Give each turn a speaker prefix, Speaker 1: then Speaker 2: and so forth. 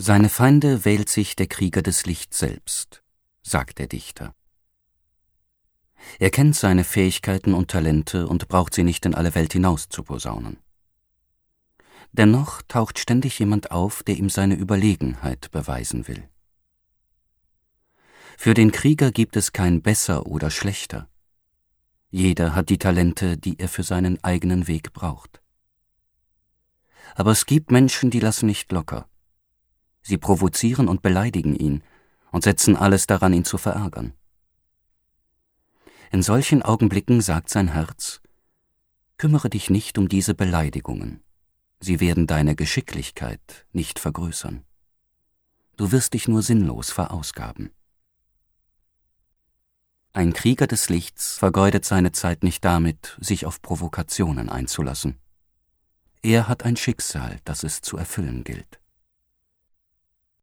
Speaker 1: Seine Feinde wählt sich der Krieger des Lichts selbst, sagt der Dichter. Er kennt seine Fähigkeiten und Talente und braucht sie nicht in alle Welt hinaus zu posaunen. Dennoch taucht ständig jemand auf, der ihm seine Überlegenheit beweisen will. Für den Krieger gibt es kein Besser oder Schlechter. Jeder hat die Talente, die er für seinen eigenen Weg braucht. Aber es gibt Menschen, die lassen nicht locker. Sie provozieren und beleidigen ihn und setzen alles daran, ihn zu verärgern. In solchen Augenblicken sagt sein Herz: Kümmere dich nicht um diese Beleidigungen. Sie werden deine Geschicklichkeit nicht vergrößern. Du wirst dich nur sinnlos verausgaben. Ein Krieger des Lichts vergeudet seine Zeit nicht damit, sich auf Provokationen einzulassen. Er hat ein Schicksal, das es zu erfüllen gilt.